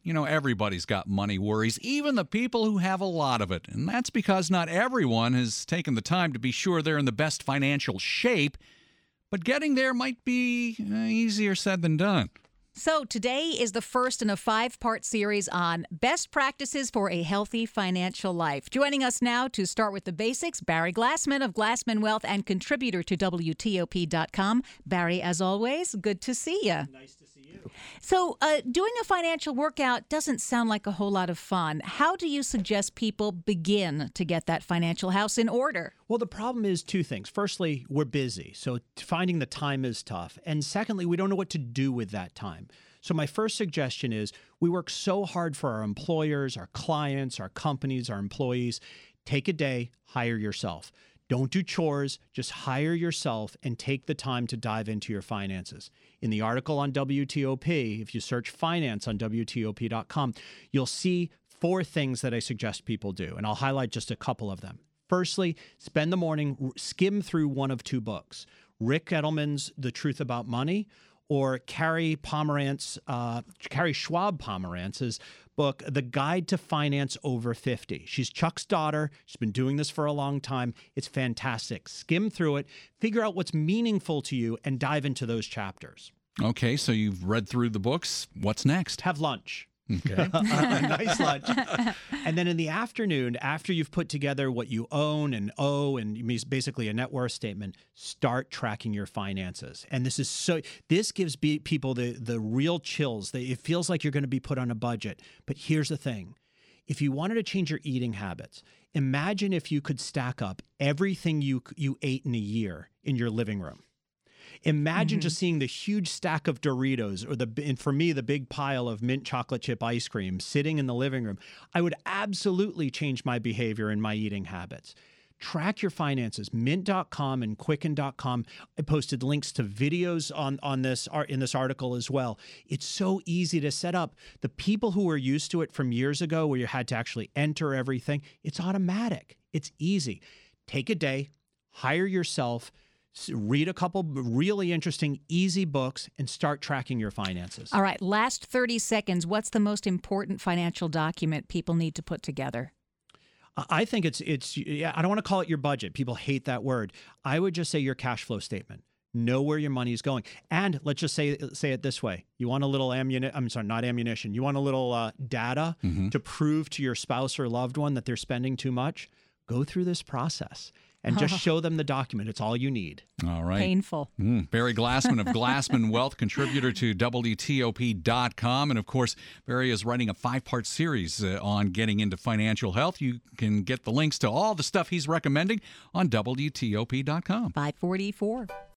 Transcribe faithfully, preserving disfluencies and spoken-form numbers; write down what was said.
you know, everybody's got money worries, even the people who have a lot of it. And that's because not everyone has taken the time to be sure they're in the best financial shape. But getting there might be uh, easier said than done. So today is the first in a five-part series on best practices for a healthy financial life. Joining us now to start with the basics, Barry Glassman of Glassman Wealth and contributor to W T O P dot com. Barry, as always, good to see you. Nice to see you. So uh, doing a financial workout doesn't sound like a whole lot of fun. How do you suggest people begin to get that financial house in order? Well, the problem is two things. Firstly, we're busy, so finding the time is tough. And secondly, we don't know what to do with that time. So my first suggestion is we work so hard for our employers, our clients, our companies, our employees. Take a day, hire yourself. Don't do chores, just hire yourself and take the time to dive into your finances. In the article on W T O P, if you search finance on W T O P dot com, you'll see four things that I suggest people do, and I'll highlight just a couple of them. Firstly, spend the morning, skim through one of two books, Rick Edelman's The Truth About Money or Carrie Pomerantz, uh, Carrie Schwab Pomerantz's book, The Guide to Finance Over fifty. She's Chuck's daughter. She's been doing this for a long time. It's fantastic. Skim through it, figure out what's meaningful to you, and dive into those chapters. Okay, so you've read through the books. What's next? Have lunch. Okay. a nice lunch. And then in the afternoon, after you've put together what you own and owe and basically a net worth statement, start tracking your finances. And this is so, this gives be, people the, the real chills. They, it feels like you're going to be put on a budget. But here's the thing. If you wanted to change your eating habits, imagine if you could stack up everything you you ate in a year in your living room. Imagine mm-hmm. just seeing the huge stack of Doritos or the, and for me, the big pile of mint chocolate chip ice cream sitting in the living room. I would absolutely change my behavior and my eating habits. Track your finances. Mint dot com and Quicken dot com. I posted links to videos on, on this in this article as well. It's so easy to set up. The people who were used to it from years ago where you had to actually enter everything, it's automatic. It's easy. Take a day, hire yourself, read a couple really interesting, easy books, and start tracking your finances. All right, last thirty seconds. What's the most important financial document people need to put together? I think it's, it's. Yeah, I don't want to call it your budget. People hate that word. I would just say your cash flow statement. Know where your money is going. And let's just say say it this way. You want a little ammunition. I'm sorry, not ammunition. You want a little uh, data mm-hmm. to prove to your spouse or loved one that they're spending too much? Go through this process. And just show them the document. It's all you need. All right. Painful. Mm. Barry Glassman of Glassman Wealth, contributor to W T O P dot com. And, of course, Barry is writing a five-part series uh, on getting into financial health. You can get the links to all the stuff he's recommending on W T O P dot com. five forty-four.